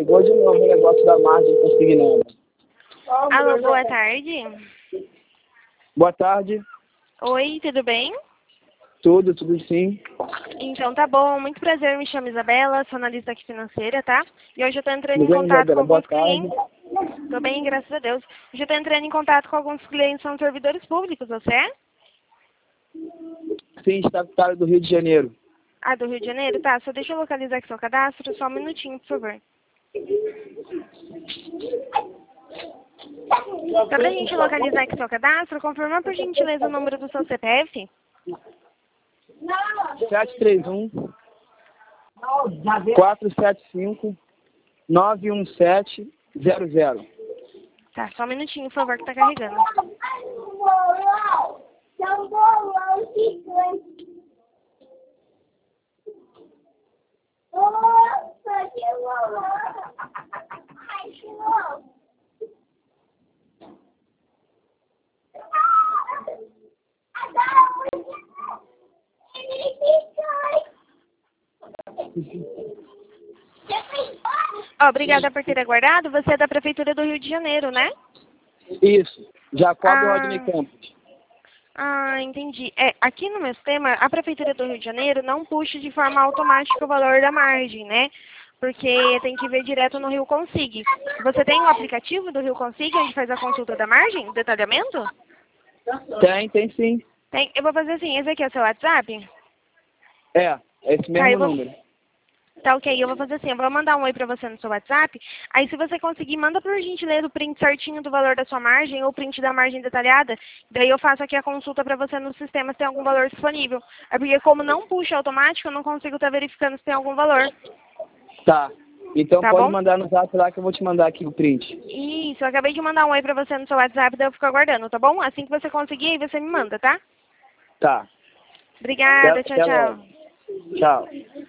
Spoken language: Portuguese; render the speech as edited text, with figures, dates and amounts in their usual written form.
ligou de novo o negócio da margem consignada. Alô, boa tarde. Boa tarde. Oi, tudo bem? Tudo sim. Então tá bom, muito prazer, me chamo Isabela, sou analista aqui financeira, tá? E hoje eu tô entrando em Tudo bem, contato com Isabela? Boa alguns clientes. tarde. Tô bem, graças a Deus. Hoje eu tô entrando em contato com alguns clientes, são servidores públicos, você é? Sim, estatutário do Rio de Janeiro. Ah, do Rio de Janeiro? Tá, só deixa eu localizar aqui seu cadastro, só um minutinho, por favor. Só pra gente localizar aqui seu cadastro, confirma por gentileza o número do seu CPF? 731 475 91700. Tá, só um minutinho, por favor, que tá carregando. São bolão gigante. Nossa, que bolão. Ai, que louco. Obrigada por ter aguardado. Você é da Prefeitura do Rio de Janeiro, né? Isso. Jacob Rodney Campos. Ah, entendi. Aqui no meu sistema, a Prefeitura do Rio de Janeiro não puxa de forma automática o valor da margem, né? Porque tem que ver direto no Rio Consig. Você tem um aplicativo do Rio Consig onde faz a consulta da margem, o detalhamento? Tem sim. Tem. Eu vou fazer assim, esse aqui é o seu WhatsApp? É esse mesmo número. Tá ok, eu vou fazer assim, eu vou mandar um oi pra você no seu WhatsApp, aí se você conseguir, manda por gentileza o print certinho do valor da sua margem, ou o print da margem detalhada, daí eu faço aqui a consulta pra você no sistema se tem algum valor disponível. É porque como não puxa automático, eu não consigo estar verificando se tem algum valor. Tá. Então Tá pode bom? mandar no zap lá que eu vou te mandar aqui o print. Isso, eu acabei de mandar um oi pra você no seu WhatsApp, daí eu fico aguardando, tá bom? Assim que você conseguir, aí você me manda, tá? Tá. Obrigada, tchau, Até tchau. logo. Tchau.